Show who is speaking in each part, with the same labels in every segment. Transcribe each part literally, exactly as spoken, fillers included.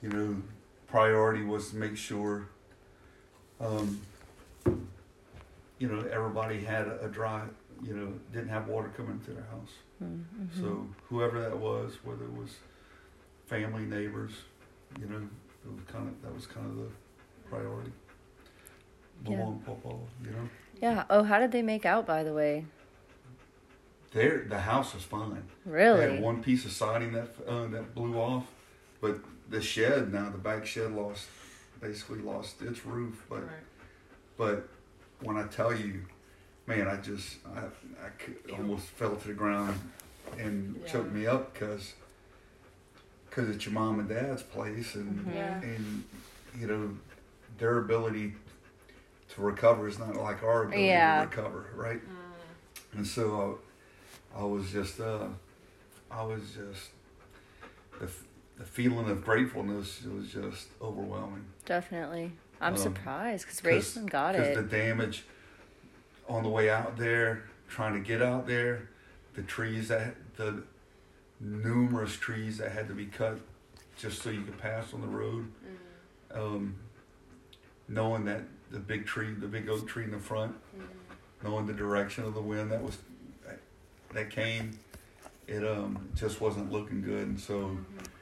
Speaker 1: you know, priority was to make sure, um, you know, everybody had a, a dry, you know, didn't have water coming to their house.
Speaker 2: Mm-hmm.
Speaker 1: So whoever that was, whether it was family, neighbors, you know, it was kind of that was kind of the priority.
Speaker 2: Yeah.
Speaker 1: Mom, Papa, you know.
Speaker 2: Yeah. Oh, how did they make out, by the way?
Speaker 1: There, the house was fine.
Speaker 2: Really?
Speaker 1: They had one piece of siding that uh, that blew off, but the shed now, the back shed lost, basically lost its roof. But
Speaker 3: Right.
Speaker 1: but when I tell you, man, I just I, I could, almost fell to the ground and
Speaker 3: Yeah.
Speaker 1: choked me up because because it's your mom and dad's place, and
Speaker 2: Mhm.
Speaker 3: Yeah.
Speaker 1: and you know their ability to recover is not like our ability
Speaker 2: Yeah.
Speaker 1: to recover, right?
Speaker 3: Mm.
Speaker 1: And so I, I was just uh, I was just the the feeling of gratefulness was just overwhelming.
Speaker 2: Definitely. I'm
Speaker 1: Um,
Speaker 2: surprised because Raceland got
Speaker 1: Because
Speaker 2: it.
Speaker 1: the damage on the way out there, trying to get out there, the trees that the numerous trees that had to be cut just so you could pass on the road.
Speaker 3: Mm.
Speaker 1: Um, knowing that the big tree, the big oak tree in the front,
Speaker 3: Mm.
Speaker 1: knowing the direction of the wind that was that came, it um just wasn't looking good. And so,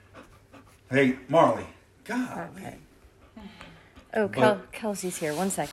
Speaker 3: Mm-hmm.
Speaker 1: hey, Marley, God,
Speaker 2: Okay. Oh, Kel-
Speaker 1: But-
Speaker 2: Kelsey's here. One second.